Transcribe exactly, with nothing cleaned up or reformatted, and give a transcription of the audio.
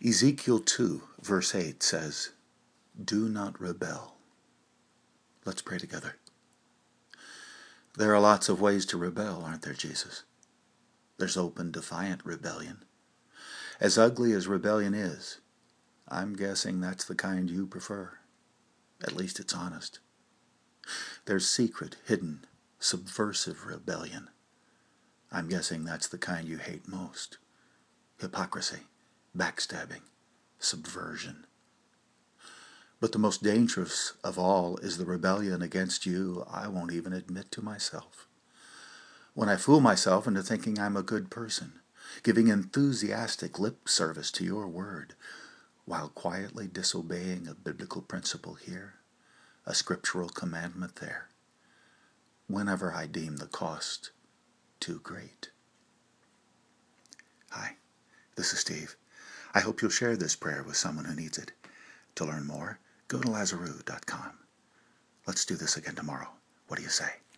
Ezekiel two, verse eight says, "Do not rebel." Let's pray together. There are lots of ways to rebel, aren't there, Jesus? There's open, defiant rebellion. As ugly as rebellion is, I'm guessing that's the kind you prefer. At least it's honest. There's secret, hidden, subversive rebellion. I'm guessing that's the kind you hate most. Hypocrisy, backstabbing, subversion. But the most dangerous of all is the rebellion against you I won't even admit to myself. When I fool myself into thinking I'm a good person, giving enthusiastic lip service to your word, while quietly disobeying a biblical principle here, a scriptural commandment there, whenever I deem the cost too great. Hi, this is Steve. I hope you'll share this prayer with someone who needs it. To learn more, go to Lazaroo dot com. Let's do this again tomorrow. What do you say?